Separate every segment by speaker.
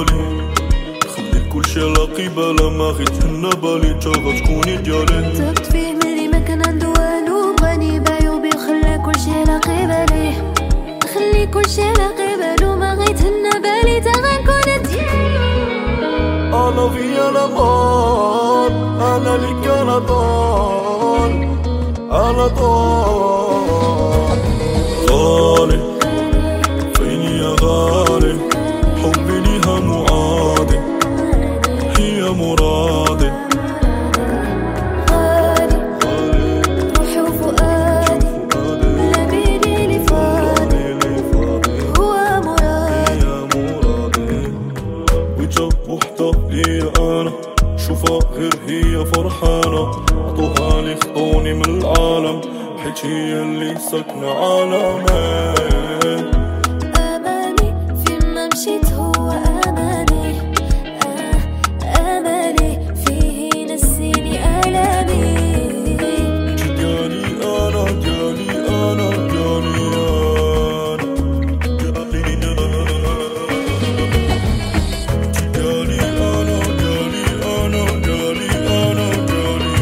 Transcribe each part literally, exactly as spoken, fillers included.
Speaker 1: بالي، خلي كل شي على قبالة ما غيتهنى بالي تا غتكوني ديالي.
Speaker 2: تبت فيه ملي ما كان عندو والو، بغاني بعيوبي وخلى كل شي على قبالي، خلي كل شي على قبالو ما غيتهنى بالي تا غنكون ديالو.
Speaker 1: انا في انا مال، انا اللي كان طال، انا طال. غالي فيني يا غالي، حبي ليها معادي، هي مرادي.
Speaker 2: غالي روحي وفؤادي، لا بيني لي فاضي، هو مرادي.
Speaker 1: وجا وحدة ليا انا، شوفها غير هي فرحانة، عطوها لي خطوني من العالم، حيت هي اللي ساكنة عالمي.
Speaker 2: أماني فيما مشيت هو أماني، آه أماني فيه نسيني آلامي.
Speaker 1: ديالي أنا ديالي أنا ديالي أنا ديالي أنا ديالي أنا ديالي أنا ديالي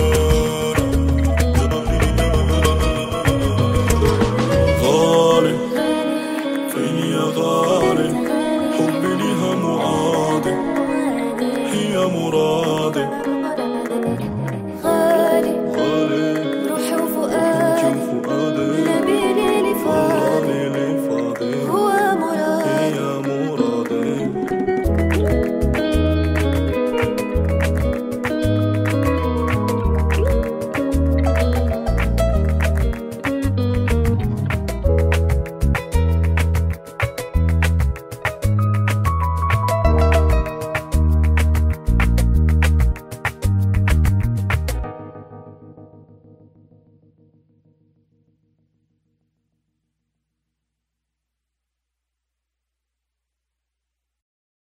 Speaker 1: أنا. غالي فيني يا غالي، حبي ليها معادي، هي مرادي.